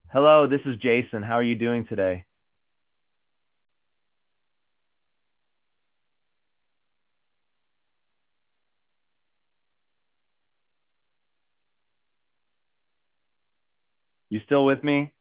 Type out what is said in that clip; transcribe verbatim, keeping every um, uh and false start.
Hello, this is Jason. How are you doing today? You still with me?